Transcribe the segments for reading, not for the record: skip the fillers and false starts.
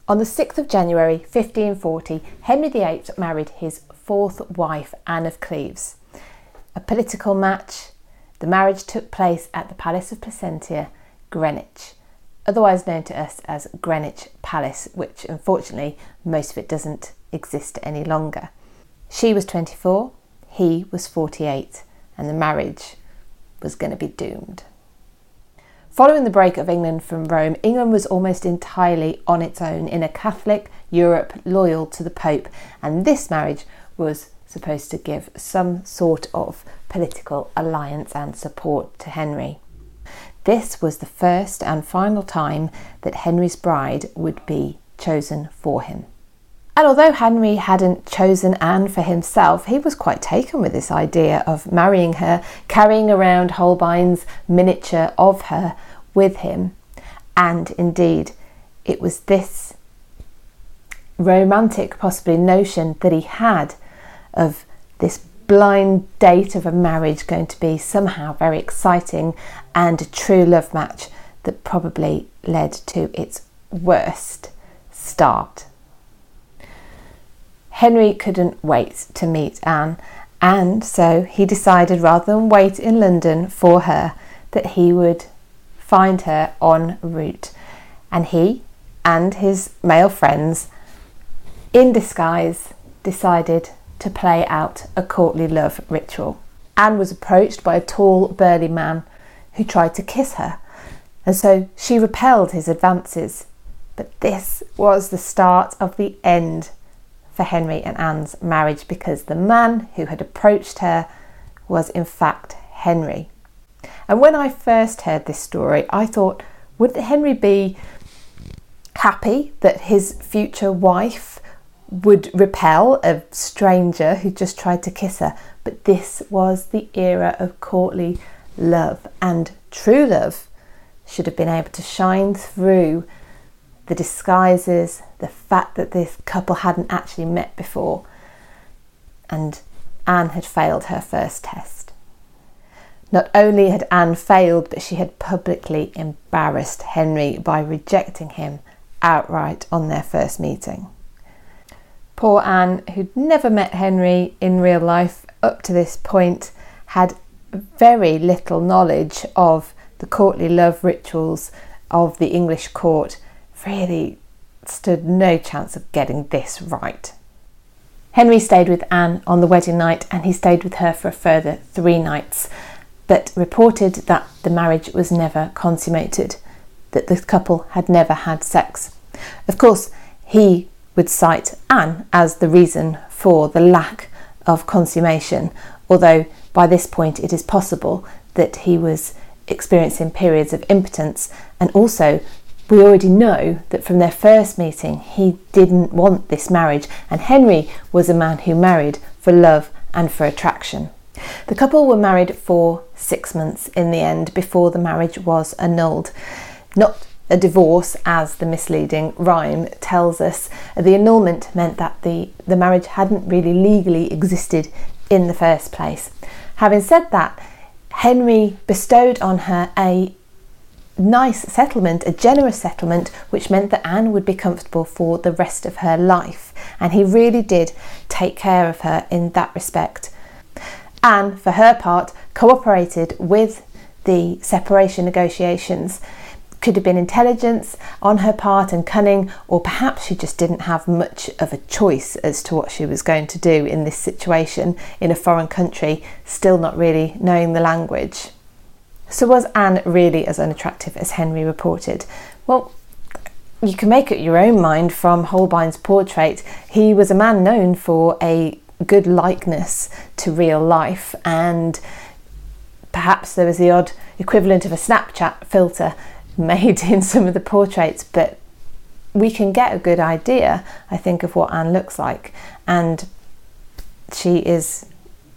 On the 6th of January 1540, Henry VIII married his fourth wife, Anne of Cleves. A political match. The marriage took place at the Palace of Placentia, Greenwich, otherwise known to us as Greenwich Palace, which unfortunately most of it doesn't exist any longer. She was 24, he was 48, and the marriage was going to be doomed. Following the break of England from Rome, England was almost entirely on its own in a Catholic Europe loyal to the Pope, and this marriage was supposed to give some sort of political alliance and support to Henry. This was the first and final time that Henry's bride would be chosen for him. And although Henry hadn't chosen Anne for himself, he was quite taken with this idea of marrying her, carrying around Holbein's miniature of her with him. And indeed, it was this romantic, possibly, notion that he had of this blind date of a marriage going to be somehow very exciting and a true love match that probably led to its worst start. Henry couldn't wait to meet Anne, and so he decided, rather than wait in London for her, that he would find her en route. And he and his male friends, in disguise, decided to play out a courtly love ritual. Anne was approached by a tall, burly man who tried to kiss her, and so she repelled his advances. But this was the start of the end for Henry and Anne's marriage, because the man who had approached her was in fact Henry. And when I first heard this story, I thought, would Henry be happy that his future wife would repel a stranger who just tried to kiss her? But this was the era of courtly love, and true love should have been able to shine through the disguises, the fact that this couple hadn't actually met before, and Anne had failed her first test. Not only had Anne failed, but she had publicly embarrassed Henry by rejecting him outright on their first meeting. Poor Anne, who'd never met Henry in real life up to this point, had very little knowledge of the courtly love rituals of the English court, really stood no chance of getting this right. Henry stayed with Anne on the wedding night, and he stayed with her for a further 3 nights, but reported that the marriage was never consummated, that the couple had never had sex. Of course, he would cite Anne as the reason for the lack of consummation, although by this point it is possible that he was experiencing periods of impotence, and also we already know that from their first meeting he didn't want this marriage, and Henry was a man who married for love and for attraction. The couple were married for 6 months in the end before the marriage was annulled. Not a divorce, as the misleading rhyme tells us. The annulment meant that the marriage hadn't really legally existed in the first place. Having said that, Henry bestowed on her a nice settlement, a generous settlement, which meant that Anne would be comfortable for the rest of her life, and he really did take care of her in that respect. Anne, for her part, cooperated with the separation negotiations. Could have been intelligence on her part and cunning, or perhaps she just didn't have much of a choice as to what she was going to do in this situation in a foreign country, still not really knowing the language. So was Anne really as unattractive as Henry reported? Well, you can make up your own mind from Holbein's portrait. He was a man known for a good likeness to real life, and perhaps there was the odd equivalent of a Snapchat filter made in some of the portraits, but we can get a good idea, I think, of what Anne looks like, and she is,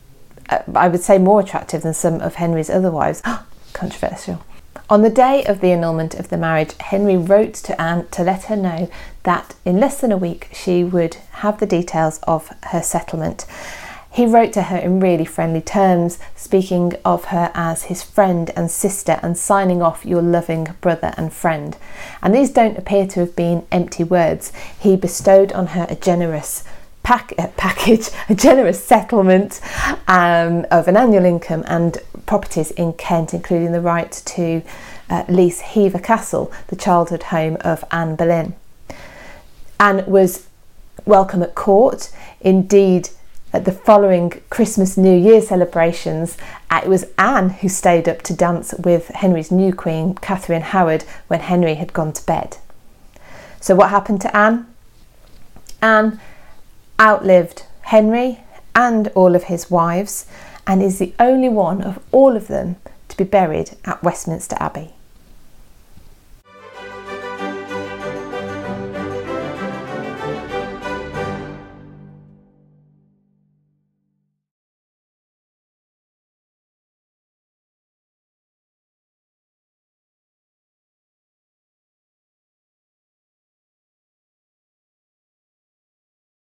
I would say, more attractive than some of Henry's other wives. Controversial. On the day of the annulment of the marriage, Henry wrote to Anne to let her know that in less than a week she would have the details of her settlement. He wrote to her in really friendly terms, speaking of her as his friend and sister and signing off your loving brother and friend. And these don't appear to have been empty words. He bestowed on her a generous a generous settlement of an annual income and properties in Kent, including the right to lease Hever Castle, the childhood home of Anne Boleyn. Anne was welcome at court. Indeed, at the following Christmas New Year celebrations, it was Anne who stayed up to dance with Henry's new queen, Catherine Howard, when Henry had gone to bed. So what happened to Anne? Anne outlived Henry and all of his wives, and is the only one of all of them to be buried at Westminster Abbey.